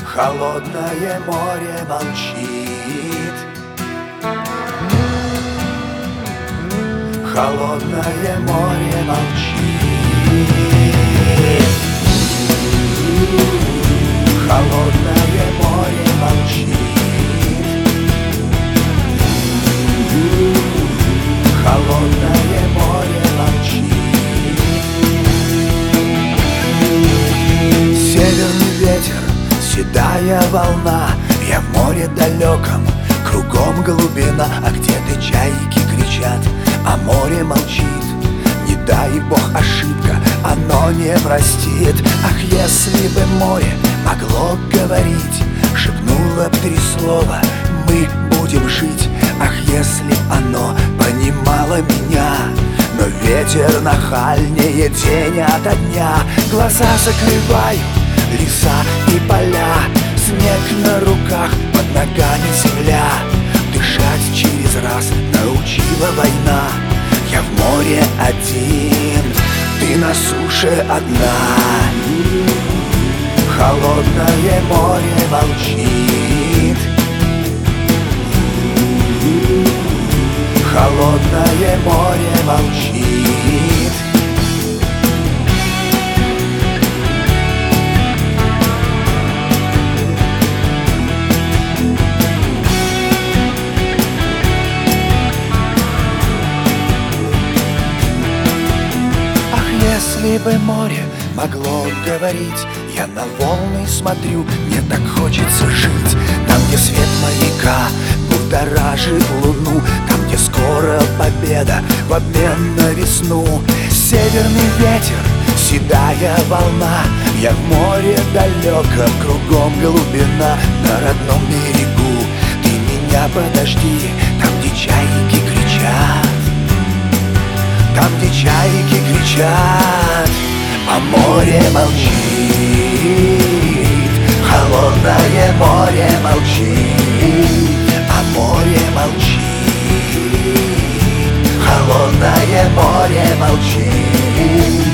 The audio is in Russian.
Холодное море молчит. Холодное море молчит. Холодное море молчит. Холодное море молчит. Северный ветер, седая волна. Я в море далеком, кругом глубина. А где-то чайки кричат, а море молчит. Не дай бог ошибка, оно не простит. Ах, если бы море могло говорить, шепнуло б 3 слова: мы будем жить. Ах, если оно понимало меня. Но ветер нахальнее день ото дня. Глаза закрываю, леса и поля, снег на руках, под ногами земля. Дышать через раз научила война. Я в море один, ты на суше одна. Холодное море молчит. Холодное море молчит. Если бы море могло говорить, я на волны смотрю, мне так хочется жить. Там, где свет маяка будоражит луну, там, где скоро победа в обмен на весну. Северный ветер, седая волна. Я в море далеком, кругом глубина. На родном берегу ты меня подожди, там, где чайки кричат. Там, где чайки кричат, а море молчит. Холодное море молчит, а море молчит. Холодное море молчит.